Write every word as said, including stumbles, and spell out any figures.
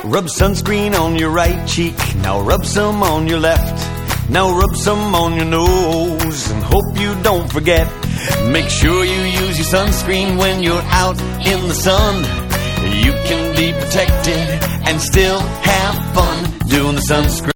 Rub sunscreen on your right cheek, now rub some on your left. Now rub some on your nose and hope you don't forget. Make sure you use your sunscreen when you're out in the sun. You can be protected and still have fun doing the sunscreen.